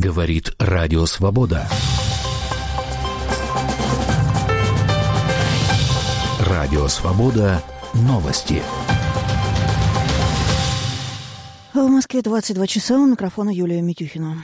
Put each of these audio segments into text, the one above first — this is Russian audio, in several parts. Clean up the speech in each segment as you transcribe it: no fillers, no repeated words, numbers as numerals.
Говорит Радио Свобода. Радио Свобода. Новости. В Москве 22 часа. У микрофона Юлия Митюхина.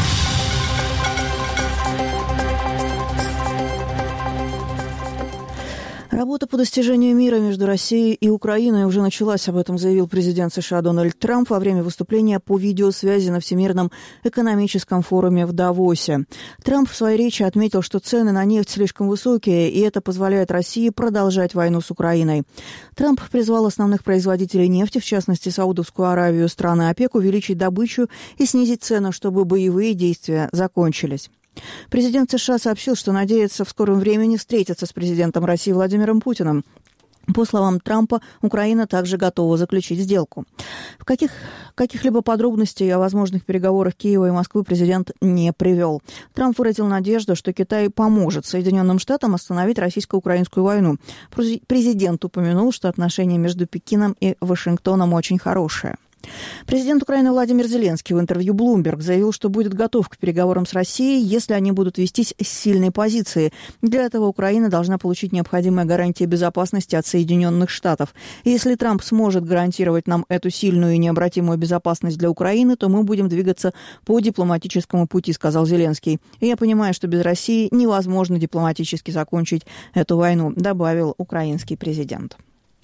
Работа по достижению мира между Россией и Украиной уже началась. Об этом заявил президент США Дональд Трамп во время выступления по видеосвязи на Всемирном экономическом форуме в Давосе. Трамп в своей речи отметил, что цены на нефть слишком высокие, и это позволяет России продолжать войну с Украиной. Трамп призвал основных производителей нефти, в частности Саудовскую Аравию, страны ОПЕК, увеличить добычу и снизить цену, чтобы боевые действия закончились. Президент США сообщил, что надеется в скором времени встретиться с президентом России Владимиром Путиным. По словам Трампа, Украина также готова заключить сделку. Каких-либо подробностей о возможных переговорах Киева и Москвы президент не привел. Трамп выразил надежду, что Китай поможет Соединенным Штатам остановить российско-украинскую войну. Президент упомянул, что отношения между Пекином и Вашингтоном очень хорошие. Президент Украины Владимир Зеленский в интервью Bloomberg заявил, что будет готов к переговорам с Россией, если они будут вестись с сильной позиции. Для этого Украина должна получить необходимые гарантии безопасности от Соединенных Штатов. И если Трамп сможет гарантировать нам эту сильную и необратимую безопасность для Украины, то мы будем двигаться по дипломатическому пути, сказал Зеленский. И я понимаю, что без России невозможно дипломатически закончить эту войну, добавил украинский президент.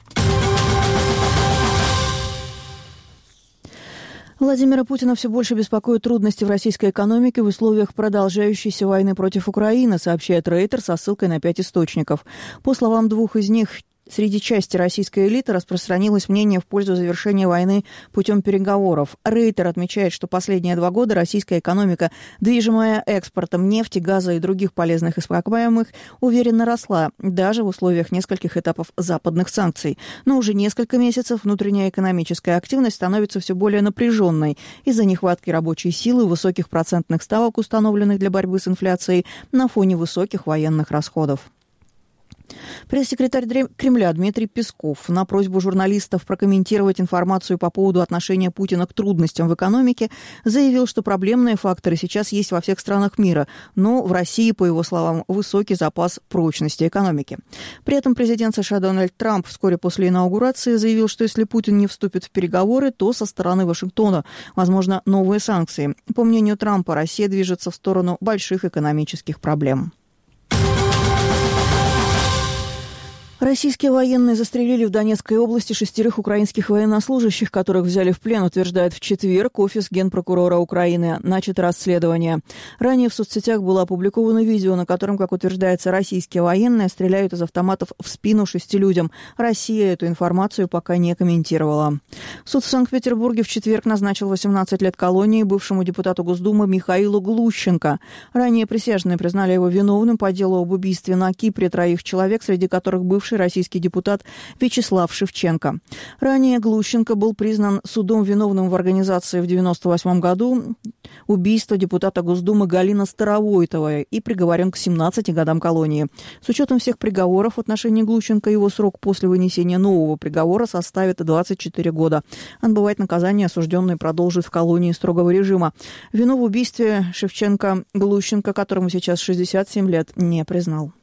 Владимира Путина все больше беспокоят трудности в российской экономике в условиях продолжающейся войны против Украины, сообщает Рейтер со ссылкой на 5 источников. По словам двух из них, среди части российской элиты распространилось мнение в пользу завершения войны путем переговоров. Рейтер отмечает, что последние 2 года российская экономика, движимая экспортом нефти, газа и других полезных ископаемых, уверенно росла, даже в условиях нескольких этапов западных санкций. Но уже несколько месяцев внутренняя экономическая активность становится все более напряженной из-за нехватки рабочей силы, высоких процентных ставок, установленных для борьбы с инфляцией, на фоне высоких военных расходов. Пресс-секретарь Кремля Дмитрий Песков на просьбу журналистов прокомментировать информацию по поводу отношения Путина к трудностям в экономике заявил, что проблемные факторы сейчас есть во всех странах мира, но в России, по его словам, высокий запас прочности экономики. При этом президент США Дональд Трамп вскоре после инаугурации заявил, что если Путин не вступит в переговоры, то со стороны Вашингтона возможно новые санкции. По мнению Трампа, Россия движется в сторону больших экономических проблем. Российские военные застрелили в Донецкой области 6 украинских военнослужащих, которых взяли в плен, утверждает в четверг офис генпрокурора Украины. Начато расследование. Ранее в соцсетях было опубликовано видео, на котором, как утверждается, российские военные стреляют из автоматов в спину 6 людям. Россия эту информацию пока не комментировала. Суд в Санкт-Петербурге в четверг назначил 18 лет колонии бывшему депутату Госдумы Михаилу Глущенко. Ранее присяжные признали его виновным по делу об убийстве на Кипре 3 человек, среди которых бывший российский депутат Вячеслав Шевченко. Ранее Глущенко был признан судом виновным в организации в 1998 году убийства депутата Госдумы Галины Старовойтовой и приговорен к 17 годам колонии. С учетом всех приговоров в отношении Глущенко, его срок после вынесения нового приговора составит 24 года. Отбывать наказание осужденный продолжит в колонии строгого режима. Вину в убийстве Шевченко Глущенко, которому сейчас 67 лет, не признал.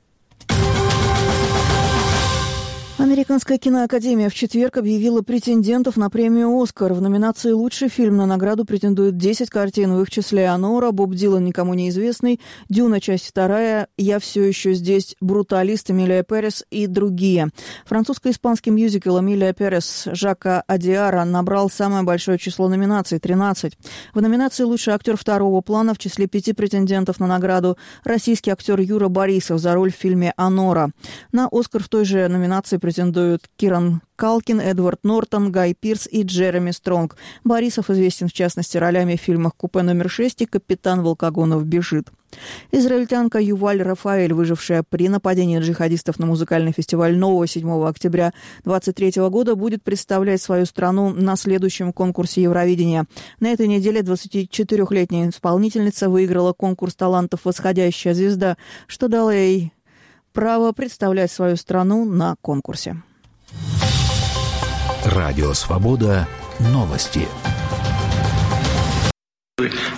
Американская киноакадемия в четверг объявила претендентов на премию «Оскар». В номинации «Лучший фильм» на награду претендуют 10 картин, в их числе «Анора», «Боб Дилан. Никому неизвестный», «Дюна. Часть 2», «Я все еще здесь», «Бруталист», «Эмилия Перес» и другие. Французско-испанский мюзикл «Эмилия Перес» Жака Адиара набрал самое большое число номинаций – 13. В номинации «Лучший актер второго плана» в числе 5 претендентов на награду российский актер Юра Борисов за роль в фильме «Анора». На «Оскар» в той же номинации претендуют Киран Калкин, Эдвард Нортон, Гай Пирс и Джереми Стронг. Борисов известен, в частности, ролями в фильмах «Купе номер 6» и «Капитан Волкогонов бежит». Израильтянка Юваль Рафаэль, выжившая при нападении джихадистов на музыкальный фестиваль «Нового» 7 октября 2023 года, будет представлять свою страну на следующем конкурсе Евровидения. На этой неделе 24-летняя исполнительница выиграла конкурс талантов «Восходящая звезда», что дало ей право представлять свою страну на конкурсе. Радио «Свобода». Новости.